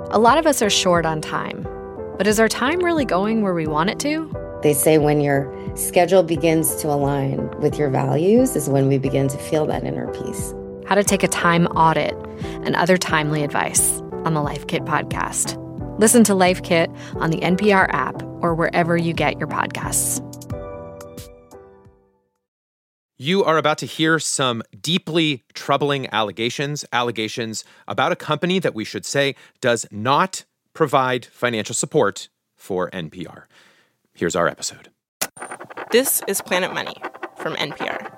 A lot of us are short on time, but is our time really going where we want it to? They say when your schedule begins to align with your values is when we begin to feel that inner peace. How to take a time audit and other timely advice on the Life Kit podcast. Listen to Life Kit on the NPR app or wherever you get your podcasts. You are about to hear some deeply troubling allegations about a company that we should say does not provide financial support for NPR. Here's our episode. This is Planet Money from NPR.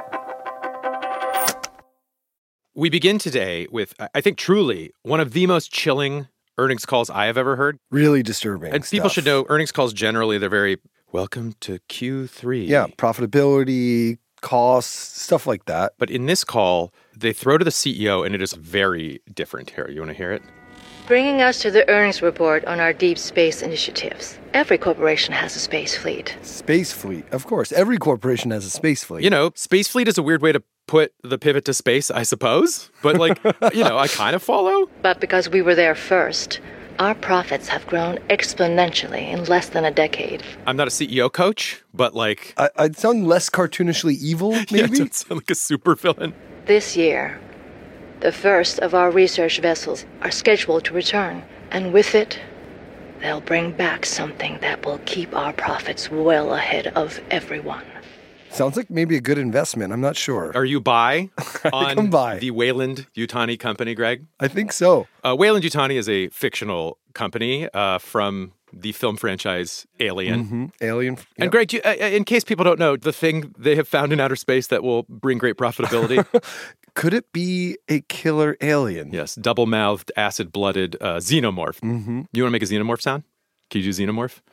We begin today with, I think, truly one of the most chilling earnings calls I have ever heard. Really disturbing And people should know earnings calls generally, they're very, welcome to Q3. Yeah, profitability, costs, stuff like that. But in this call, they throw to the CEO, and it is very different. Here, you want to hear it? Bringing us to the earnings report on our deep space initiatives. Every corporation has a space fleet. Space fleet, of course. Every corporation has a space fleet. You know, space fleet is a weird way to put the pivot to space, I suppose. But, like, I kind of follow. But because we were there first, our profits have grown exponentially in less than a decade. I'm not a CEO coach, but, like... I'd sound less cartoonishly evil, maybe? Yeah, don't sound like a supervillain. This year, the first of our research vessels are scheduled to return. And with it, they'll bring back something that will keep our profits well ahead of everyone. Sounds like maybe a good investment. I'm not sure. Are you buy on buy. the Weyland-Yutani company, Greg? I think so. Weyland-Yutani is a fictional company from the film franchise Alien. Mm-hmm. Alien. Yep. And Greg, in case people don't know, the thing they have found in outer space that will bring great profitability. Could it be a killer alien? Yes, double-mouthed, acid-blooded xenomorph. Mm-hmm. You want to make a xenomorph sound? Can you do xenomorph?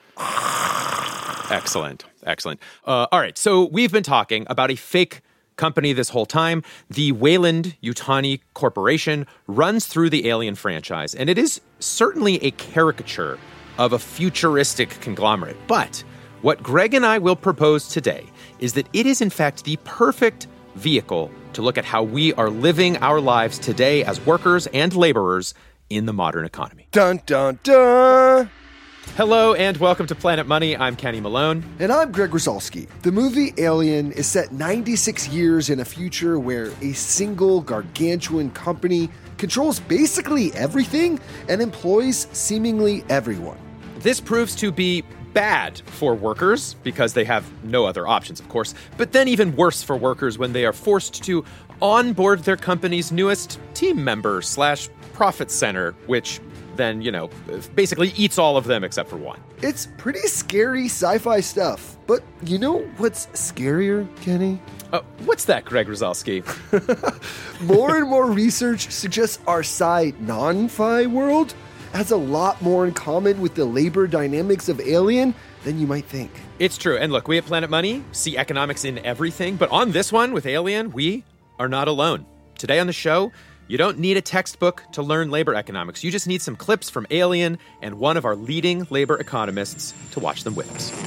Excellent. All right, so we've been talking about a fake company this whole time. The Weyland-Yutani Corporation runs through the Alien franchise, and it is certainly a caricature of a futuristic conglomerate. But what Greg and I will propose today is that it is, in fact, the perfect vehicle to look at how we are living our lives today as workers and laborers in the modern economy. Dun, dun, dun! Hello and welcome to Planet Money. I'm Kenny Malone. And I'm Greg Rosalsky. The movie Alien is set 96 years in a future where a single gargantuan company controls basically everything and employs seemingly everyone. This proves to be bad for workers because they have no other options, of course, but then even worse for workers when they are forced to onboard their company's newest team member / profit center, which then, basically eats all of them except for one. It's pretty scary sci-fi stuff. But you know what's scarier, Kenny? What's that, Greg Rosalsky? More and more research suggests our non-fi world has a lot more in common with the labor dynamics of Alien than you might think. It's true. And look, we at Planet Money see economics in everything. But on this one with Alien, we are not alone. Today on the show, you don't need a textbook to learn labor economics. You just need some clips from Alien and one of our leading labor economists to watch them with us.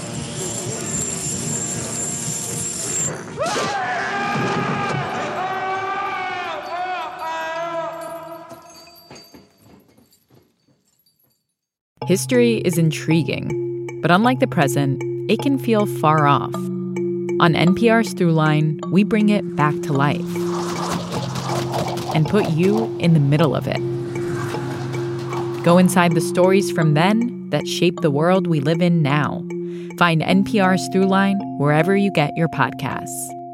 History is intriguing, but unlike the present, it can feel far off. On NPR's Throughline, we bring it back to life and put you in the middle of it. Go inside the stories from then that shape the world we live in now. Find NPR's Throughline wherever you get your podcasts.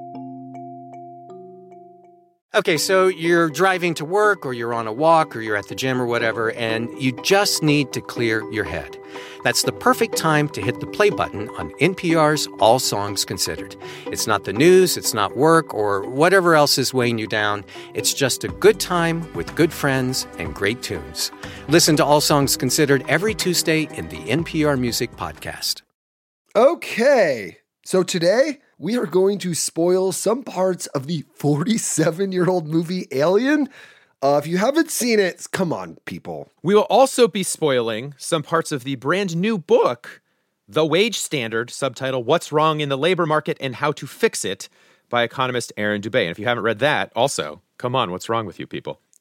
Okay, so you're driving to work or you're on a walk or you're at the gym or whatever, and you just need to clear your head. That's the perfect time to hit the play button on NPR's All Songs Considered. It's not the news, it's not work, or whatever else is weighing you down. It's just a good time with good friends and great tunes. Listen to All Songs Considered every Tuesday in the NPR Music Podcast. Okay, so today we are going to spoil some parts of the 47-year-old movie Alien. If you haven't seen it, come on, people. We will also be spoiling some parts of the brand new book, The Wage Standard, subtitle What's Wrong in the Labor Market and How to Fix It, by economist Aaron Dubay. And if you haven't read that, also, come on, what's wrong with you people?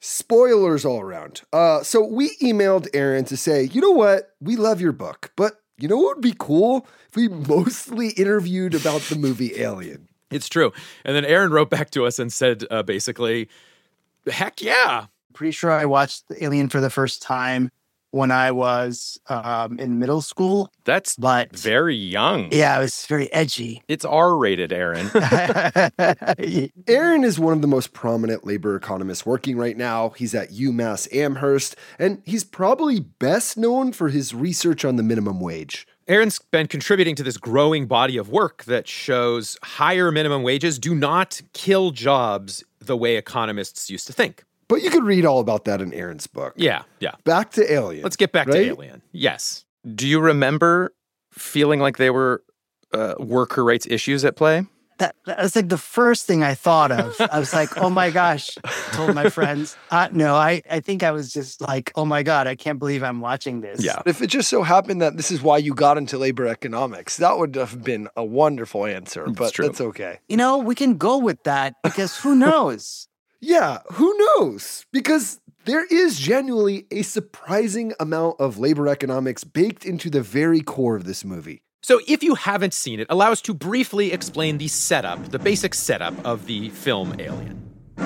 Spoilers all around. So we emailed Aaron to say, you know what? We love your book, but you know what would be cool? If we mostly interviewed about the movie Alien. It's true. And then Aaron wrote back to us and said, basically, heck yeah. Pretty sure I watched Alien for the first time when I was in middle school. That's very young. Yeah, it was very edgy. It's R-rated, Aaron. Aaron is one of the most prominent labor economists working right now. He's at UMass Amherst, and he's probably best known for his research on the minimum wage. Aaron's been contributing to this growing body of work that shows higher minimum wages do not kill jobs the way economists used to think. But you could read all about that in Aaron's book. Yeah. Back to Alien. Let's get back to Alien. Yes. Do you remember feeling like there were worker rights issues at play? That was like the first thing I thought of. I was like, oh my gosh, told my friends. No, I think I was just like, oh my God, I can't believe I'm watching this. Yeah. If it just so happened that this is why you got into labor economics, that would have been a wonderful answer, but that's okay. You know, we can go with that because who knows? Yeah, who knows? Because there is genuinely a surprising amount of labor economics baked into the very core of this movie. So if you haven't seen it, allow us to briefly explain the setup, the basic setup of the film Alien.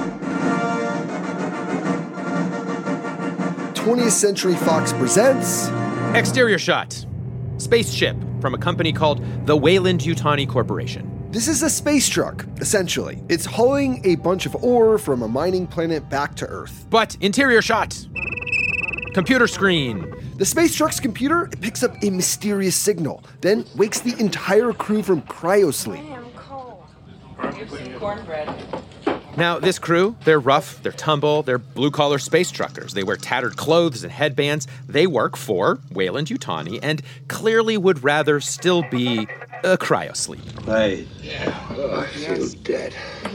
20th Century Fox presents... Exterior shot. Spaceship from a company called the Weyland-Yutani Corporation. This is a space truck, essentially. It's hauling a bunch of ore from a mining planet back to Earth. But interior shot. Computer screen. The space truck's computer picks up a mysterious signal, then wakes the entire crew from cryosleep. I'm cold. Here's some cornbread. Now, this crew, they're rough, they're tumble, they're blue-collar space truckers. They wear tattered clothes and headbands. They work for Weyland-Yutani and clearly would rather still be a cryosleep. Hey, I feel dead.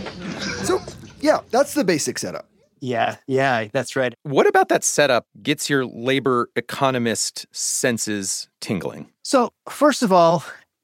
So, yeah, that's the basic setup. Yeah, that's right. What about that setup gets your labor economist senses tingling? So, first of all,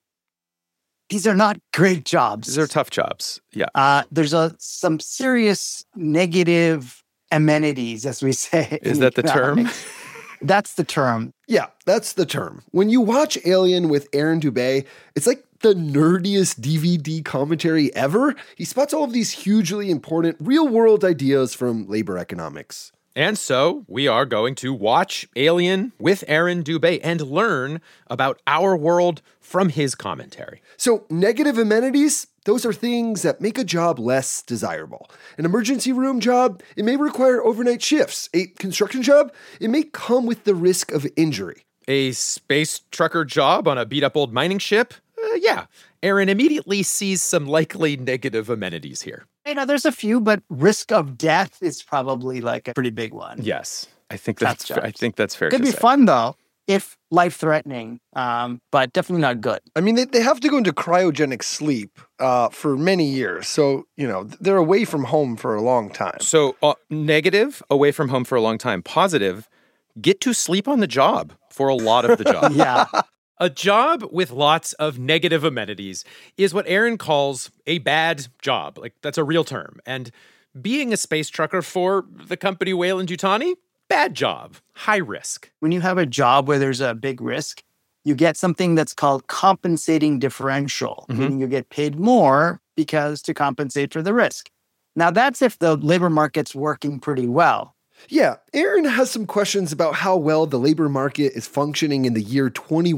these are not great jobs. These are tough jobs. Yeah. There's some serious negative amenities, as we say. Is that the term? That's the term. Yeah, that's the term. When you watch Alien with Aaron Dubé, it's like the nerdiest DVD commentary ever. He spots all of these hugely important real-world ideas from labor economics. And so we are going to watch Alien with Aaron Dubé and learn about our world from his commentary. So negative amenities, those are things that make a job less desirable. An emergency room job, it may require overnight shifts. A construction job, it may come with the risk of injury. A space trucker job on a beat-up old mining ship? Yeah. Aaron immediately sees some likely negative amenities here. You know, there's a few, but risk of death is probably like a pretty big one. Yes, I think that's fair. Could be fun though, if life-threatening, but definitely not good. I mean, they have to go into cryogenic sleep for many years, so you know they're away from home for a long time. So negative, away from home for a long time. Positive, get to sleep on the job for a lot of the job. Yeah. A job with lots of negative amenities is what Aaron calls a bad job. Like, that's a real term. And being a space trucker for the company Weyland-Yutani, bad job, high risk. When you have a job where there's a big risk, you get something that's called compensating differential, meaning you get paid more because to compensate for the risk. Now, that's if the labor market's working pretty well. Yeah, Aaron has some questions about how well the labor market is functioning in the year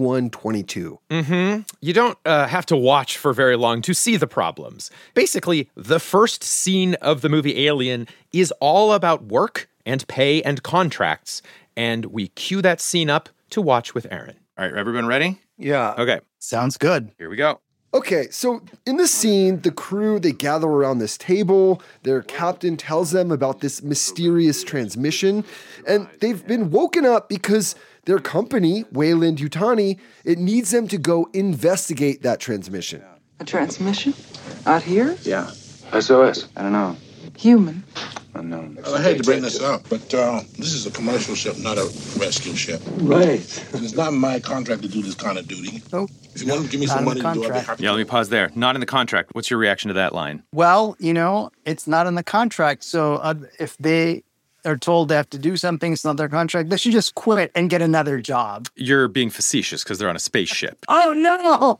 2122. You don't have to watch for very long to see the problems. Basically, the first scene of the movie Alien is all about work and pay and contracts, and we cue that scene up to watch with Aaron. All right, everyone ready? Yeah. Okay. Sounds good. Here we go. Okay, so in the scene, the crew, they gather around this table. Their captain tells them about this mysterious transmission, and they've been woken up because their company, Weyland-Yutani, it needs them to go investigate that transmission. A transmission? Out here? Yeah. SOS. I don't know. Human? Unknown. I hate to bring this up, but this is a commercial ship, not a rescue ship. Right. And it's not my contract to do this kind of duty. Nope. If you want to give me some money to do it, I'd be happy. Yeah, let me pause there. Not in the contract. What's your reaction to that line? Well, you know, it's not in the contract. So if they are told they have to do something, it's not their contract, they should just quit and get another job. You're being facetious because they're on a spaceship. Oh, no!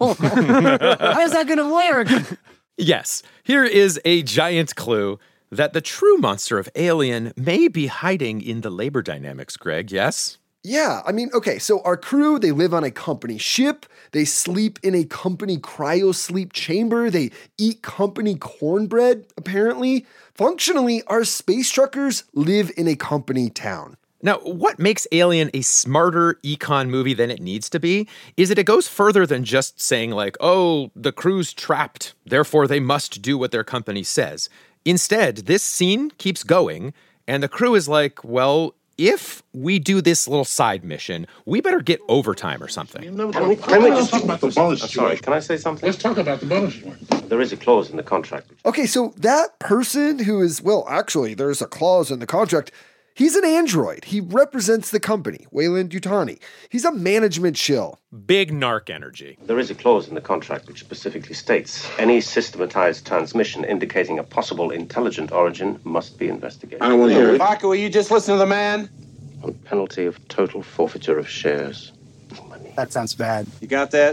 How's that going to work? Yes, here is a giant clue that the true monster of Alien may be hiding in the labor dynamics, Greg, yes? Yeah, I mean, okay, so our crew, they live on a company ship, they sleep in a company cryo-sleep chamber, they eat company cornbread, apparently. Functionally, our space truckers live in a company town. Now, what makes Alien a smarter econ movie than it needs to be is that it goes further than just saying like, oh, the crew's trapped, therefore they must do what their company says. Instead, this scene keeps going, and the crew is like, well, if we do this little side mission, we better get overtime or something. Can we just talk about the bonus situation? Sorry, can I say something? Let's talk about the bonus one. There is a clause in the contract. Okay, so that person who is, well, actually, there's a clause in the contract. He's an android. He represents the company, Weyland-Yutani. He's a management shill. Big narc energy. There is a clause in the contract which specifically states any systematized transmission indicating a possible intelligent origin must be investigated. I don't want to hear it. Parker, will you just listen to the man? On penalty of total forfeiture of shares. That sounds bad. You got that?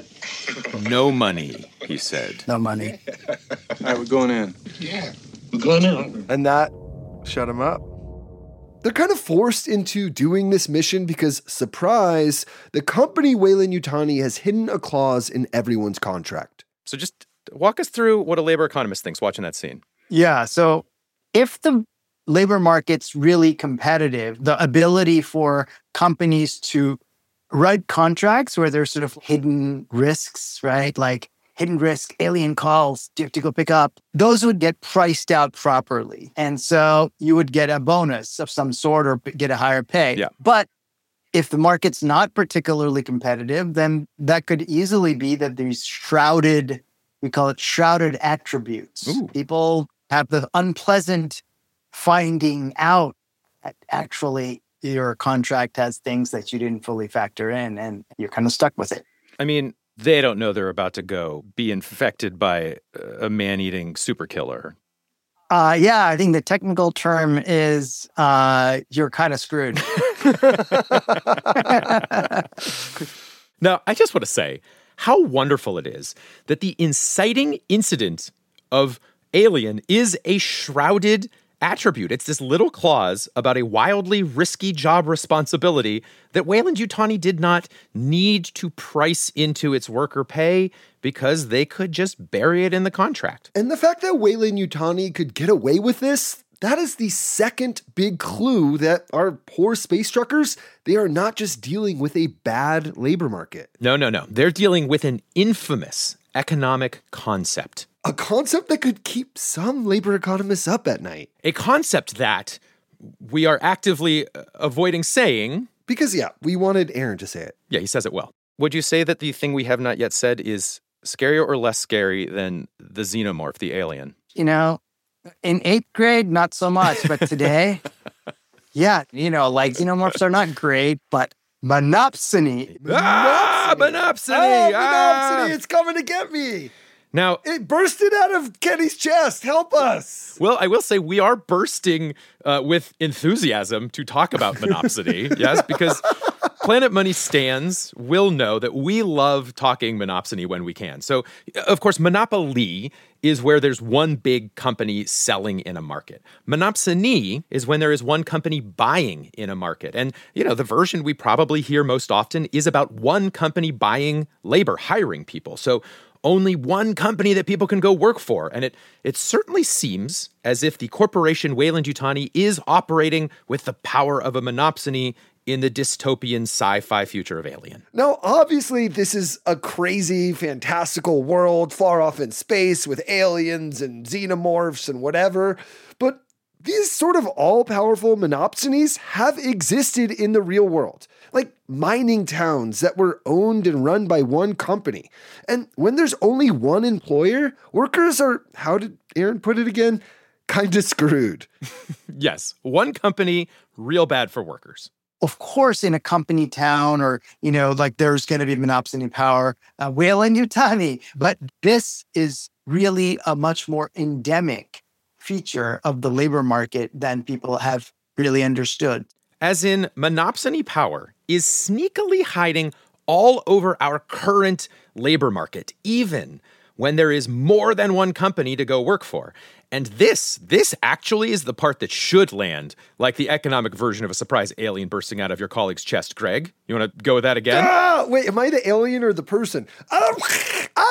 No money, he said. No money. All right, we're going in. Yeah, we're going in. And that shut him up. They're kind of forced into doing this mission because, surprise, the company Weyland-Yutani has hidden a clause in everyone's contract. So just walk us through what a labor economist thinks watching that scene. Yeah, so if the labor market's really competitive, the ability for companies to write contracts where there's sort of hidden risks, right? Like hidden risk, alien calls, you have to go pick up. Those would get priced out properly. And so you would get a bonus of some sort or get a higher pay. Yeah. But if the market's not particularly competitive, then that could easily be that these shrouded, we call it shrouded attributes. Ooh. People have the unpleasant finding out that actually your contract has things that you didn't fully factor in and you're kind of stuck with it. I mean, they don't know they're about to be infected by a man-eating super killer. Yeah, I think the technical term is you're kind of screwed. Now, I just want to say how wonderful it is that the inciting incident of Alien is a shrouded attribute. It's this little clause about a wildly risky job responsibility that Weyland-Yutani did not need to price into its worker pay because they could just bury it in the contract. And the fact that Weyland-Yutani could get away with this, that is the second big clue that our poor space truckers, they are not just dealing with a bad labor market. No. They're dealing with an infamous economic concept. A concept that could keep some labor economists up at night. A concept that we are actively avoiding saying. Because, yeah, we wanted Aaron to say it. Yeah, he says it well. Would you say that the thing we have not yet said is scarier or less scary than the xenomorph, the alien? You know, in 8th grade, not so much. But today, yeah, you know, like xenomorphs are not great, but monopsony. Monopsony! It's coming to get me. Now, it bursted out of Kenny's chest. Help us. Well, I will say we are bursting with enthusiasm to talk about monopsony. Yes, because Planet Money stans will know that we love talking monopsony when we can. So, of course, monopoly is where there's one big company selling in a market. Monopsony is when there is one company buying in a market. And, you know, the version we probably hear most often is about one company buying labor, hiring people. So only one company that people can go work for. And it certainly seems as if the corporation Weyland-Yutani is operating with the power of a monopsony in the dystopian sci-fi future of Alien. Now, obviously, this is a crazy, fantastical world far off in space with aliens and xenomorphs and whatever, but these sort of all-powerful monopsonies have existed in the real world, like mining towns that were owned and run by one company. And when there's only one employer, workers are, how did Aaron put it again? Kind of screwed. Yes, one company, real bad for workers. Of course, in a company town or, you know, like there's going to be monopsony power, Weyland-Yutani. But this is really a much more endemic feature of the labor market than people have really understood. As in, monopsony power is sneakily hiding all over our current labor market, even when there is more than one company to go work for. And this actually is the part that should land like the economic version of a surprise alien bursting out of your colleague's chest. Greg, you want to go with that again? Wait, am I the alien or the person? Great, perfect.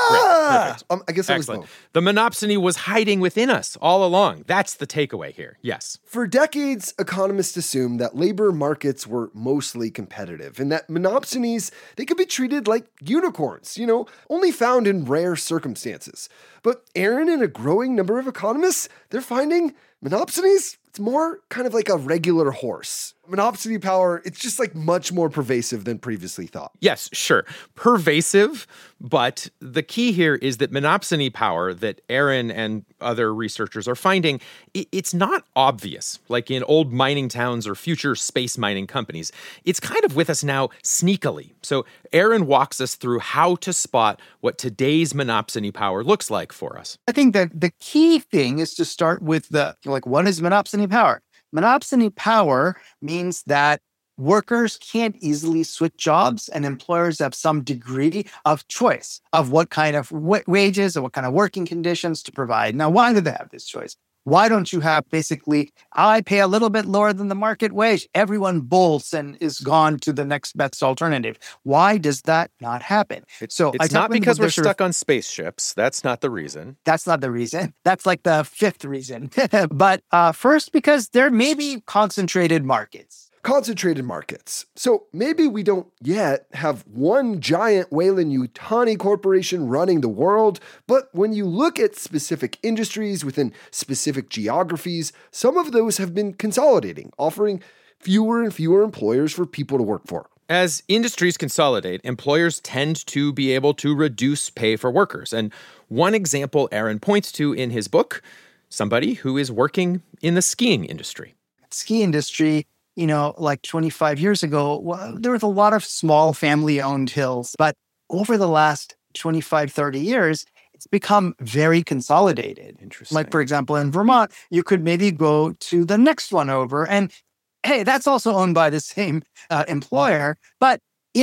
I guess I was Excellent. both. The monopsony was hiding within us all along. That's the takeaway here. Yes. For decades, economists assumed that labor markets were mostly competitive and that monopsonies, they could be treated like unicorns, only found in rare circumstances. But Aaron and a growing number of economists, they're finding monopsonies, it's more kind of like a regular horse. Monopsony power, it's just like much more pervasive than previously thought. Yes, sure. Pervasive, but the key here is that monopsony power that Aaron and other researchers are finding, it's not obvious, like in old mining towns or future space mining companies. It's kind of with us now sneakily. So Aaron walks us through how to spot what today's monopsony power looks like for us. I think that the key thing is to start with what is monopsony power? Monopsony power means that workers can't easily switch jobs and employers have some degree of choice of what kind of wages or what kind of working conditions to provide. Now, why do they have this choice? Why don't you have basically, I pay a little bit lower than the market wage. Everyone bolts and is gone to the next best alternative. Why does that not happen? It's not because we're stuck on spaceships. That's not the reason. That's not the reason. That's like the fifth reason. But first, because there may be concentrated markets. Concentrated markets. So maybe we don't yet have one giant Weyland-Yutani corporation running the world, but when you look at specific industries within specific geographies, some of those have been consolidating, offering fewer and fewer employers for people to work for. As industries consolidate, employers tend to be able to reduce pay for workers. And one example Aaron points to in his book, somebody who is working in the skiing industry. Ski industry, like 25 years ago, there was a lot of small family-owned hills. But over the last 25, 30 years, it's become very consolidated. Interesting. Like, for example, in Vermont, you could maybe go to the next one over. And, hey, that's also owned by the same employer. But,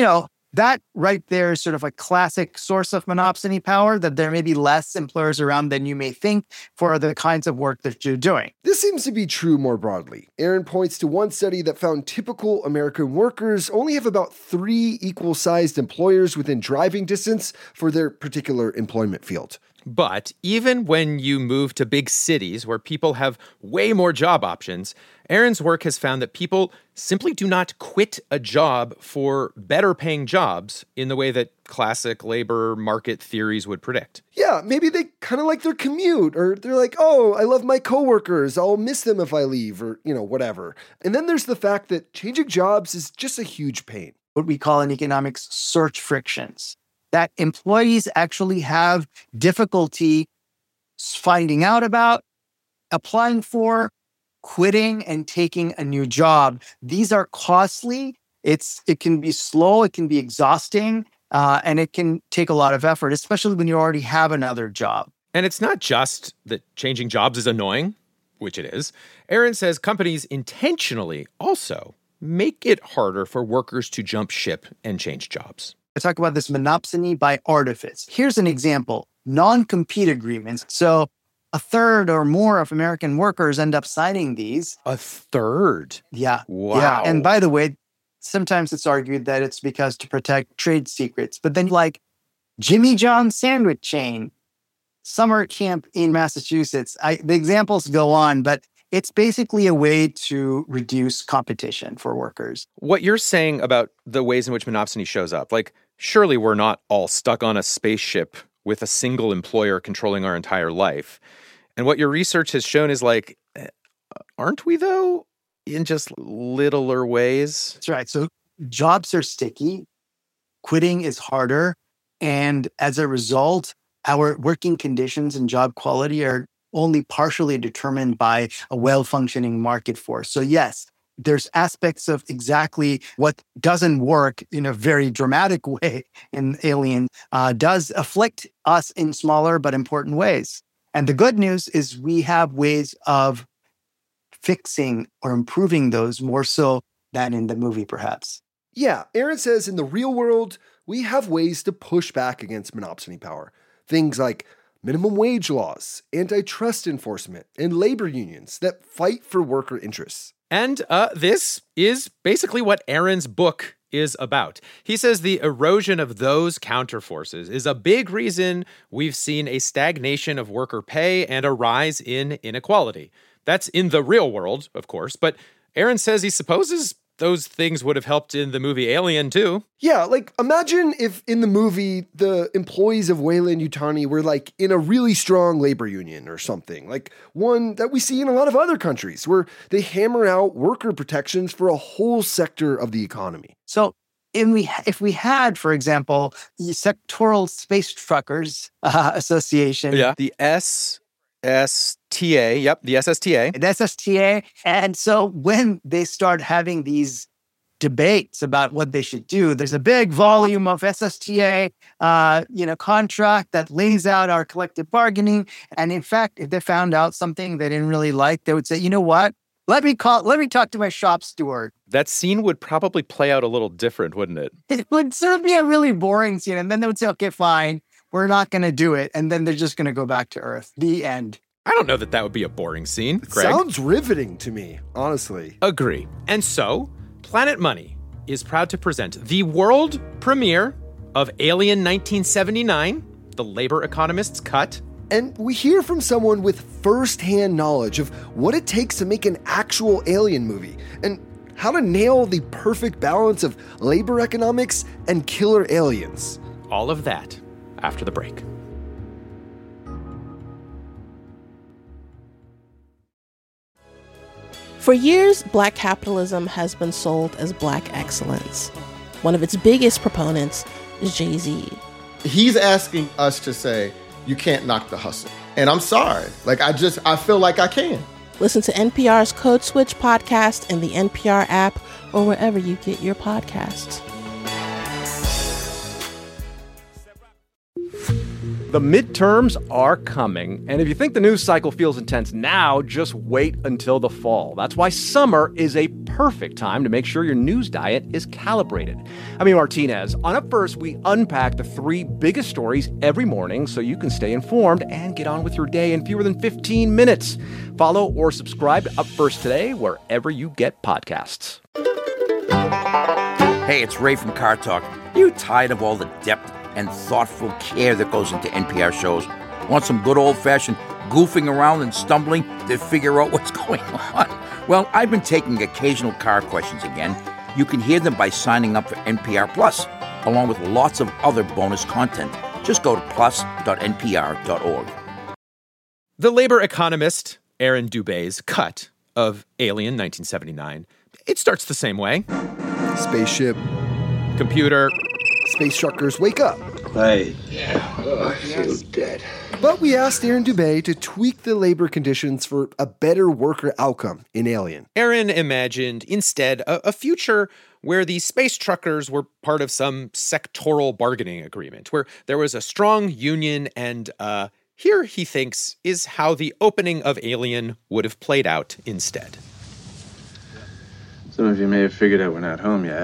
that right there is sort of a classic source of monopsony power, that there may be less employers around than you may think for the kinds of work that you're doing. This seems to be true more broadly. Aaron points to one study that found typical American workers only have about 3 equal-sized employers within driving distance for their particular employment field. But even when you move to big cities where people have way more job options, Aaron's work has found that people simply do not quit a job for better paying jobs in the way that classic labor market theories would predict. Yeah, maybe they kind of like their commute, or they're like, oh, I love my coworkers, I'll miss them if I leave, or, whatever. And then there's the fact that changing jobs is just a huge pain. What we call in economics search frictions. That employees actually have difficulty finding out about, applying for, quitting, and taking a new job. These are costly. It can be slow, it can be exhausting, and it can take a lot of effort, especially when you already have another job. And it's not just that changing jobs is annoying, which it is. Aaron says companies intentionally also make it harder for workers to jump ship and change jobs. I talk about this monopsony by artifice. Here's an example. Non-compete agreements. So a third or more of American workers end up signing these. A third? Yeah. Wow. Yeah. And by the way, sometimes it's argued that it's because to protect trade secrets. But then like Jimmy John's sandwich chain, summer camp in Massachusetts, the examples go on, but it's basically a way to reduce competition for workers. What you're saying about the ways in which monopsony shows up, like, surely we're not all stuck on a spaceship with a single employer controlling our entire life. And what your research has shown is like, aren't we though, in just littler ways? That's right. So jobs are sticky, quitting is harder, and as a result, our working conditions and job quality are only partially determined by a well-functioning market force. So yes, there's aspects of exactly what doesn't work in a very dramatic way in Alien does afflict us in smaller but important ways. And the good news is we have ways of fixing or improving those more so than in the movie, perhaps. Yeah, Aaron says in the real world, we have ways to push back against monopsony power. Things like minimum wage laws, antitrust enforcement, and labor unions that fight for worker interests. And this is basically what Aaron's book is about. He says the erosion of those counterforces is a big reason we've seen a stagnation of worker pay and a rise in inequality. That's in the real world, of course, but Aaron says he supposes those things would have helped in the movie Alien, too. Yeah, like, imagine if in the movie, the employees of Weyland-Yutani were, like, in a really strong labor union or something. Like, one that we see in a lot of other countries, where they hammer out worker protections for a whole sector of the economy. So if we had, for example, the Sectoral Space Truckers Association. Yeah, the SSTA. Yep, the SSTA. The SSTA. And so when they start having these debates about what they should do, there's a big volume of SSTA, contract that lays out our collective bargaining. And in fact, if they found out something they didn't really like, they would say, you know what? Let me talk to my shop steward. That scene would probably play out a little different, wouldn't it? It would sort of be a really boring scene. And then they would say, okay, fine, we're not going to do it. And then they're just going to go back to Earth. The end. I don't know that would be a boring scene, Greg. Sounds riveting to me, honestly. Agree. And so, Planet Money is proud to present the world premiere of Alien 1979, The Labor Economist's Cut. And we hear from someone with first-hand knowledge of what it takes to make an actual Alien movie and how to nail the perfect balance of labor economics and killer aliens. All of that after the break. For years, Black capitalism has been sold as Black excellence. One of its biggest proponents is Jay-Z. He's asking us to say, you can't knock the hustle. And I'm sorry. I feel like I can. Listen to NPR's Code Switch podcast in the NPR app or wherever you get your podcasts. The midterms are coming, and if you think the news cycle feels intense now, just wait until the fall. That's why summer is a perfect time to make sure your news diet is calibrated. I'm Ian Martinez. On Up First, we unpack the 3 biggest stories every morning so you can stay informed and get on with your day in fewer than 15 minutes. Follow or subscribe to Up First today wherever you get podcasts. Hey, it's Ray from Car Talk. You tired of all the depth and thoughtful care that goes into NPR shows? Want some good old-fashioned goofing around and stumbling to figure out what's going on? Well, I've been taking occasional car questions again. You can hear them by signing up for NPR Plus, along with lots of other bonus content. Just go to plus.npr.org. The labor economist, Aaron Dubé's cut of Alien 1979, it starts the same way. Spaceship. Computer. Space truckers, wake up. Hey. Yeah. Oh, I feel dead. But we asked Aaron Dubé to tweak the labor conditions for a better worker outcome in Alien. Aaron imagined instead a future where the space truckers were part of some sectoral bargaining agreement, where there was a strong union and, here he thinks, is how the opening of Alien would have played out instead. Some of you may have figured out we're not home yet.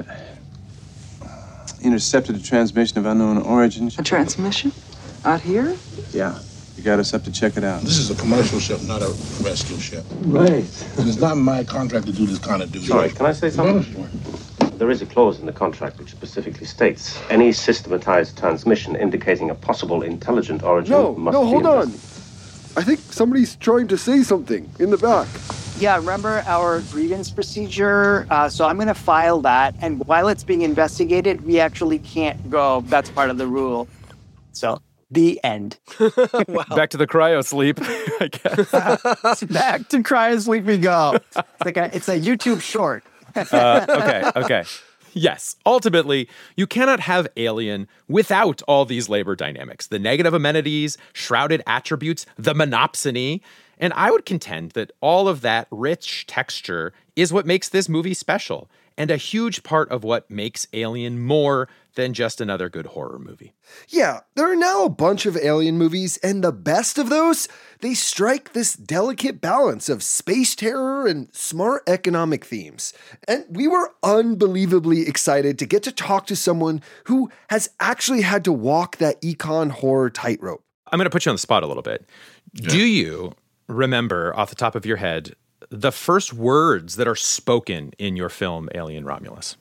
Intercepted a transmission of unknown origin. A transmission? Out here? Yeah. You got us up to check it out. This is a commercial ship, not a rescue ship. Right. And it's not my contract to do this kind of duty. Sorry, can I say something? There is a clause in the contract which specifically states any systematized transmission indicating a possible intelligent origin must be hold on. I think somebody's trying to say something in the back. Yeah, remember our grievance procedure? So I'm going to file that. And while it's being investigated, we actually can't go. That's part of the rule. So, the end. Wow. Back to the cryo sleep, I guess. Back to cryo sleep we go. It's a YouTube short. Okay. Yes, ultimately, you cannot have Alien without all these labor dynamics, the negative amenities, shrouded attributes, the monopsony. And I would contend that all of that rich texture is what makes this movie special. and a huge part of what makes Alien more than just another good horror movie. Yeah, there are now a bunch of Alien movies, and the best of those, they strike this delicate balance of space terror and smart economic themes. And we were unbelievably excited to get to talk to someone who has actually had to walk that econ horror tightrope. I'm going to put you on the spot a little bit. Yeah. Do you remember, off the top of your head, the first words that are spoken in your film, Alien Romulus?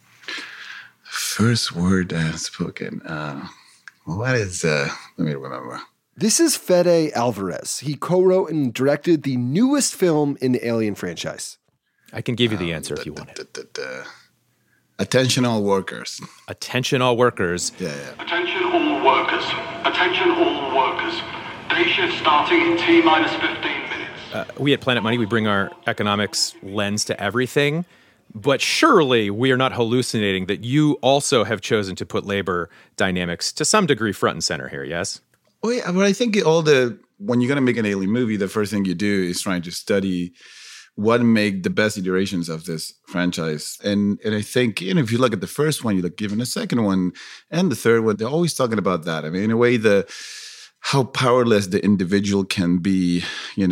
First word spoken. What is, let me remember. This is Fede Alvarez. He co-wrote and directed the newest film in the Alien franchise. I can give you the answer if you want it. Attention all workers. Attention all workers. Yeah. Attention all workers. Attention all workers. Day shift starting in T-minus 15 minutes. We at Planet Money, we bring our economics lens to everything. But surely we are not hallucinating that you also have chosen to put labor dynamics to some degree front and center here, yes? Well, yeah, but I think when you're going to make an Alien movie, the first thing you do is trying to study what make the best iterations of this franchise. And I think, if you look at the first one, you look even the second one and the third one, they're always talking about that. I mean, in a way, how powerless the individual can be,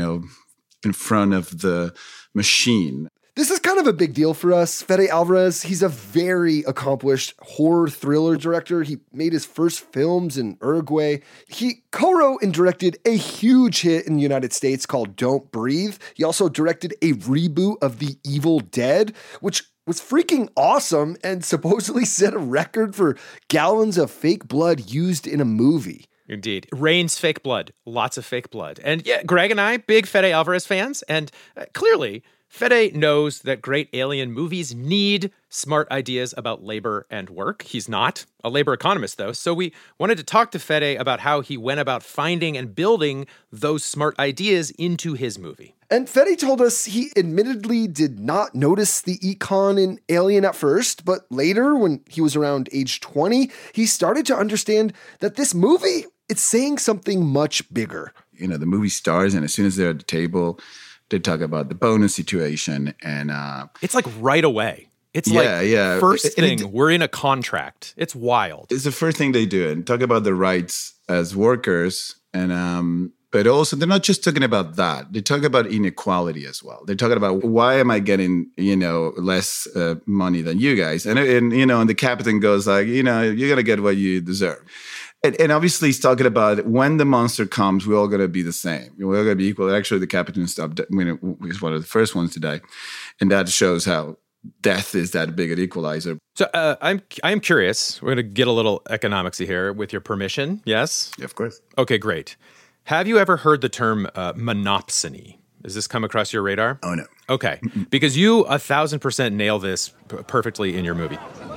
in front of the machine. This is kind of a big deal for us. Fede Alvarez, he's a very accomplished horror thriller director. He made his first films in Uruguay. He co-wrote and directed a huge hit in the United States called Don't Breathe. He also directed a reboot of The Evil Dead, which was freaking awesome and supposedly set a record for gallons of fake blood used in a movie. Indeed. Rains fake blood. Lots of fake blood. And yeah, Greg and I, big Fede Alvarez fans, and clearly Fede knows that great alien movies need smart ideas about labor and work. He's not a labor economist, though, so we wanted to talk to Fede about how he went about finding and building those smart ideas into his movie. And Fede told us he admittedly did not notice the econ in Alien at first, but later, when he was around age 20, he started to understand that this movie, it's saying something much bigger. The movie stars, and as soon as they're at the table, they talk about the bonus situation, and it's like right away. It's first thing, we're in a contract. It's wild. It's the first thing they do, and talk about the rights as workers, and but also they're not just talking about that. They talk about inequality as well. They're talking about why am I getting less money than you guys, and the captain goes like, you're gonna get what you deserve. And obviously, he's talking about when the monster comes, we're all going to be the same. We're all going to be equal. Actually, the captain was one of the first ones to die. And that shows how death is that big an equalizer. So I'm curious. We're going to get a little economicsy here with your permission. Yes? Yeah, of course. Okay, great. Have you ever heard the term monopsony? Has this come across your radar? Oh, no. Okay. Because you 1,000% nail this perfectly in your movie.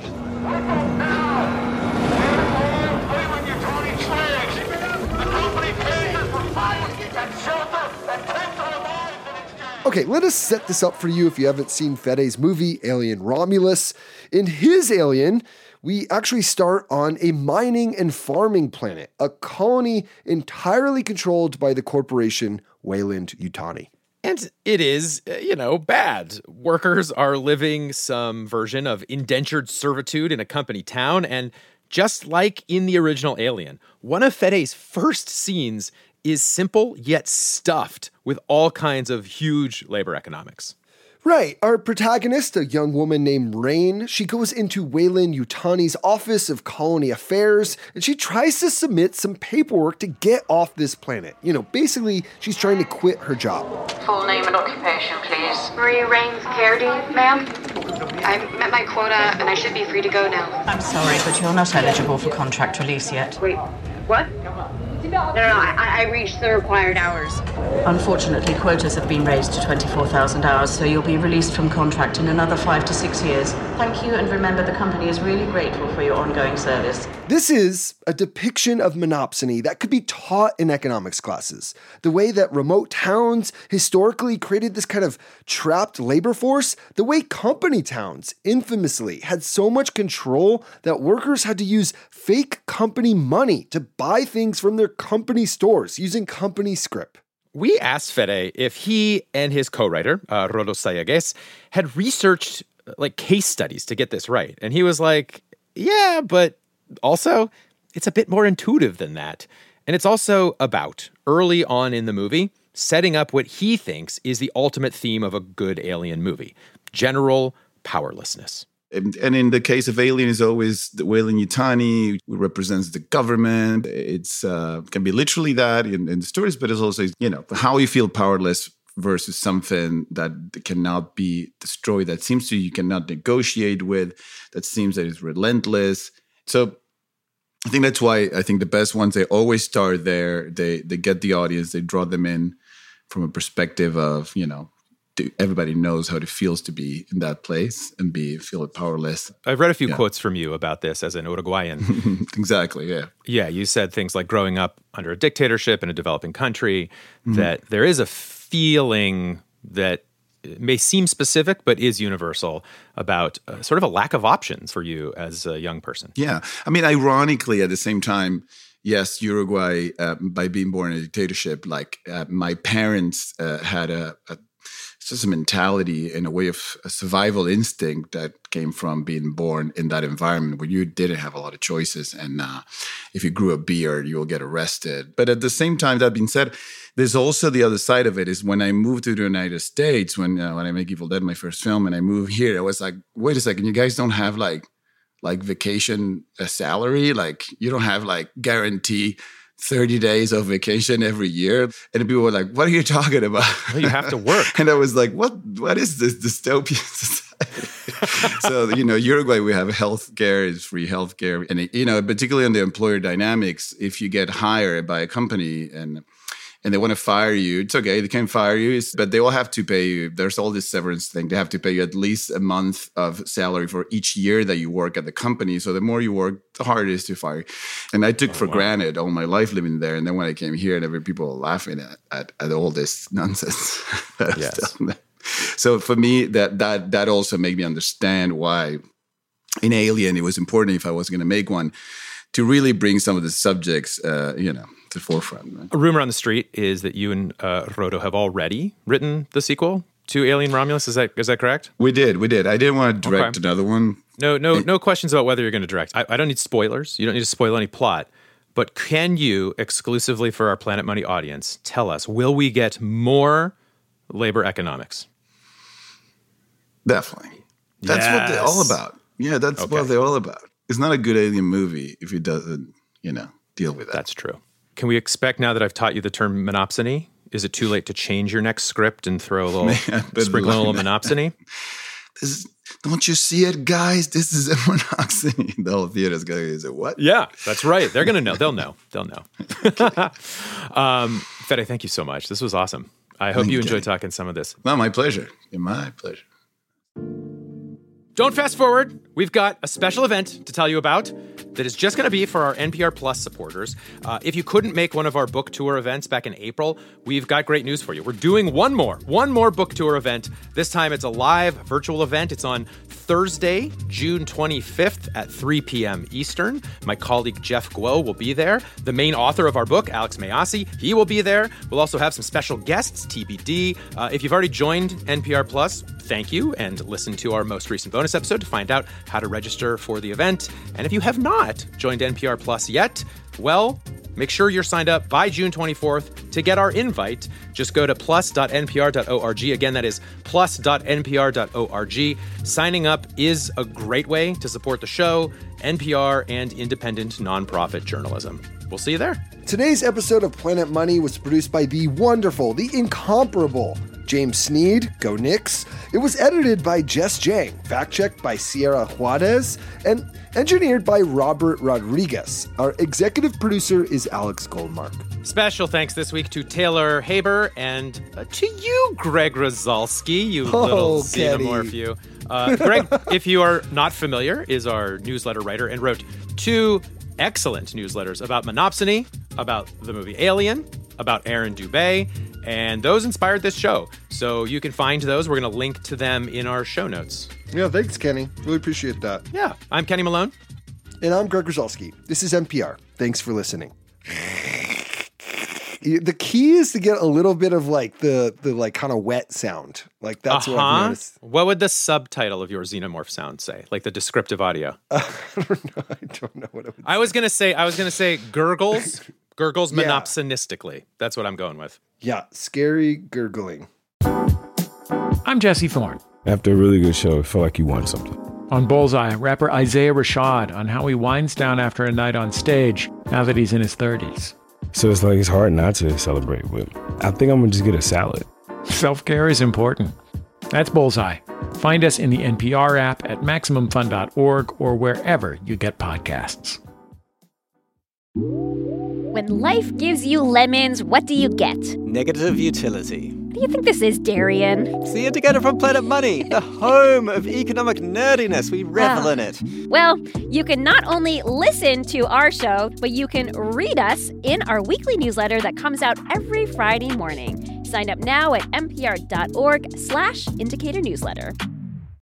Okay, let us set this up for you if you haven't seen Fede's movie, Alien Romulus. In his Alien, we actually start on a mining and farming planet, a colony entirely controlled by the corporation Weyland-Yutani. And it is, bad. Workers are living some version of indentured servitude in a company town, and just like in the original Alien, one of Fede's first scenes is simple yet stuffed with all kinds of huge labor economics. Right. Our protagonist, a young woman named Rain, she goes into Weyland-Yutani's Office of Colony Affairs, and she tries to submit some paperwork to get off this planet. Basically, she's trying to quit her job. Full name and occupation, please. Marie Rains Cardy, ma'am. I've met my quota, and I should be free to go now. I'm sorry, but you're not eligible for contract release yet. Wait, what? No, I reached the required hours. Unfortunately, quotas have been raised to 24,000 hours, so you'll be released from contract in another 5 to 6 years. Thank you, and remember the company is really grateful for your ongoing service. This is a depiction of monopsony that could be taught in economics classes. The way that remote towns historically created this kind of trapped labor force, the way company towns infamously had so much control that workers had to use fake company money to buy things from their company stores using company script. We asked Fede if he and his co-writer, Rodo Sayagues, had researched like case studies to get this right. And he was like, yeah, but also it's a bit more intuitive than that. And it's also about, early on in the movie, setting up what he thinks is the ultimate theme of a good Alien movie: general powerlessness. And in the case of Alien, is always the Weyland-Yutani, who represents the government. It's can be literally that in the stories, but it's also, how you feel powerless versus something that cannot be destroyed, that seems to you cannot negotiate with, that seems that is relentless. So I think that's why I think the best ones, they always start there. They get the audience, they draw them in from a perspective of, everybody knows how it feels to be in that place and feel powerless. I've read a few quotes from you about this as an Uruguayan. Exactly, yeah. Yeah, you said things like growing up under a dictatorship in a developing country, that there is a feeling that may seem specific but is universal about sort of a lack of options for you as a young person. Yeah. I mean, ironically, at the same time, yes, Uruguay, by being born in a dictatorship, my parents had it's just a mentality and a way of a survival instinct that came from being born in that environment where you didn't have a lot of choices. And if you grew a beard, you will get arrested. But at the same time, that being said, there's also the other side of it is when I moved to the United States, when I make Evil Dead my first film, and I moved here, I was like, wait a second, you guys don't have like vacation salary? Like you don't have guarantee 30 days of vacation every year. And people were like, what are you talking about? Well, you have to work. And I was like, what is this dystopian society? So, Uruguay, we have healthcare, it's free healthcare. And, particularly on the employer dynamics, if you get hired by a company and they want to fire you, it's okay. They can fire you, but they will have to pay you. There's all this severance thing. They have to pay you at least a month of salary for each year that you work at the company. So the more you work, the harder it is to fire you. And I took for granted all my life living there. And then when I came here, and people were laughing at all this nonsense. Yes. So for me, that also made me understand why in Alien it was important, if I was going to make one, to really bring some of the subjects, to the forefront. Right? A rumor on the street is that you and Rodo have already written the sequel to Alien Romulus. Is that correct? We did. I didn't want to direct another one. No questions about whether you're going to direct. I don't need spoilers. You don't need to spoil any plot. But can you, exclusively for our Planet Money audience, tell us, will we get more labor economics? Definitely. That's what they're all about. Yeah, that's what they're all about. It's not a good Alien movie if it doesn't, deal with that. That's true. Can we expect, now that I've taught you the term monopsony, is it too late to change your next script and throw a little, sprinkle a little monopsony? Don't you see it, guys? This is a monopsony. The whole theater's going to say, what? Yeah, that's right. They're going to know. They'll know. Fede, thank you so much. This was awesome. I hope you enjoyed talking some of this. No, my pleasure. My pleasure. Don't fast forward. We've got a special event to tell you about that is just going to be for our NPR Plus supporters. If you couldn't make one of our book tour events back in April, we've got great news for you. We're doing one more book tour event. This time it's a live virtual event. It's on Thursday, June 25th at 3 p.m. Eastern. My colleague Jeff Guo will be there. The main author of our book, Alex Mayyasi, he will be there. We'll also have some special guests, TBD. If you've already joined NPR Plus, thank you, and listen to our most recent bonus episode to find out how to register for the event. And if you have not joined NPR Plus yet, well, make sure you're signed up by June 24th to get our invite. Just go to plus.npr.org. Again, that is plus.npr.org. Signing up is a great way to support the show, NPR, and independent nonprofit journalism. We'll see you there. Today's episode of Planet Money was produced by the wonderful, the incomparable James Sneed, go Knicks. It was edited by Jess Jang, fact-checked by Sierra Juarez, and engineered by Robert Rodriguez. Our executive producer is Alex Goldmark. Special thanks this week to Taylor Haber and to you, Greg Rosalsky, you little xenomorph you. Greg, if you are not familiar, is our newsletter writer and wrote 2 excellent newsletters about monopsony, about the movie Alien, about Aaron Dubé, and those inspired this show. So you can find those. We're going to link to them in our show notes. Yeah, thanks, Kenny. Really appreciate that. Yeah, I'm Kenny Malone. And I'm Greg Rosalsky. This is NPR. Thanks for listening. The key is to get a little bit of like the like kind of wet sound. Like that's what I've noticed. What would the subtitle of your xenomorph sound say? Like the descriptive audio? I don't know what it would I was gonna say gurgles. Gurgles monopsonistically. That's what I'm going with. Yeah, scary gurgling. I'm Jesse Thorne. After a really good show, it felt like you won something. On Bullseye, rapper Isaiah Rashad on how he winds down after a night on stage now that he's in his 30s. So it's like it's hard not to celebrate, but I think I'm gonna just get a salad. Self-care is important. That's Bullseye. Find us in the NPR app at MaximumFun.org or wherever you get podcasts. When life gives you lemons, what do you get? Negative utility. What do you think this is, Darian? See you together from Planet Money, the home of economic nerdiness. We revel in it. Well, you can not only listen to our show, but you can read us in our weekly newsletter that comes out every Friday morning. Sign up now at npr.org/indicator newsletter.